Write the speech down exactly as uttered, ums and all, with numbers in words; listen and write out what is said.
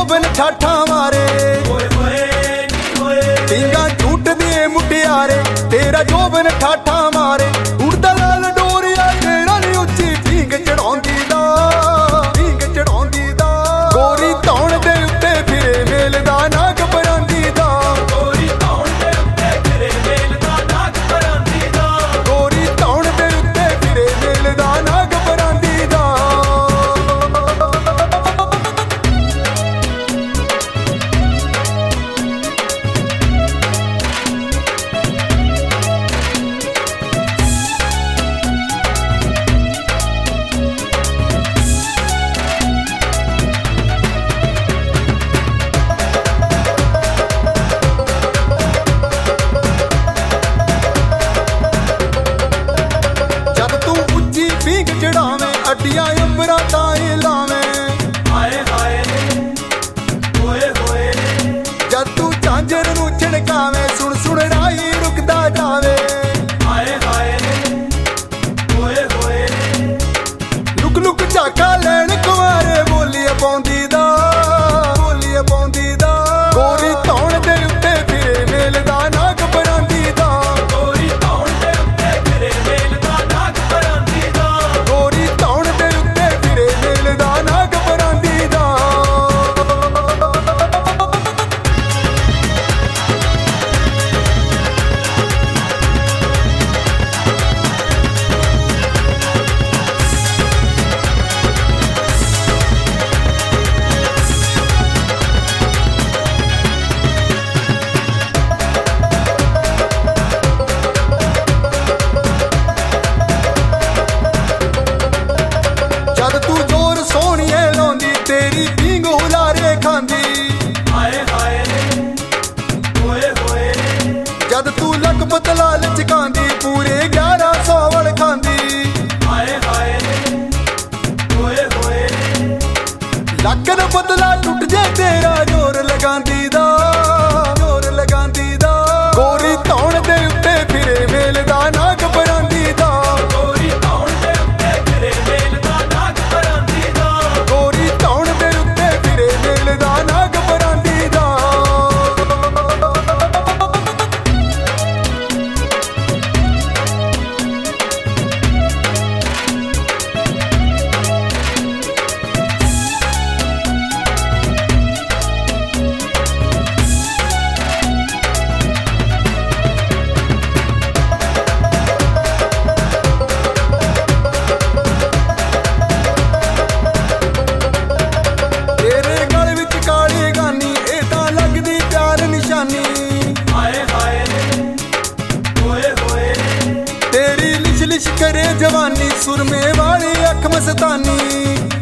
जोबन ठाठा मारे पींगा झूठ दिए मुटियारे तेरा जोबन ठाठा मारे उड़दा लाल डोरिया तेरा नी उच्ची पींग चढ़ाउंदी दा पींग चढ़ाउंदी दा गोरी धौण दे उत्ते फिरे मेलदा ना घबरांदी दा गोरी धौण दे उत्ते फिरे मेलदा ना घबरांदी दा गोरी धौण दे उत्ते फिरे मेलदा ना घबरांदी दा अड्डियां उमरा ताई लावें हाय हाय होए होए जद तू झांझर नू झिड़कावें सुन सुन राही रुकदा जावे हाय हाय होए होए लुक लुक झाका लैन कुंवारे बोलिए पौंदी दा बोलिए पौंदी दा गोरी धौण दे उत्ते फिरे मेलदा ना घबरांदी दा गोरी धौण दे उत्ते फिरे मेलदा ना घबरांदी दा गोरी तेरी पींग हुलारे खांदी हाय हाय होए होए जद तू लक बतला लचकांदी पूरे ग्यारह सौ वल खांदी हाय हाय होए होए लक दा बदला टुट जे तेरा जोर लगांदी दा जोर लगांदी दा गोरी धौण दे उत्ते फिरे मेलदा ना घबरांदी दा गोरी धौण दे उत्ते फिरे मेलदा ना घबरांदी दा गोरी धौण दे उत्ते फिरे मेलदा ना घबरांदी दा तेरी लिश लिश करे जवानी सुरमे वाली अख मस्तानी।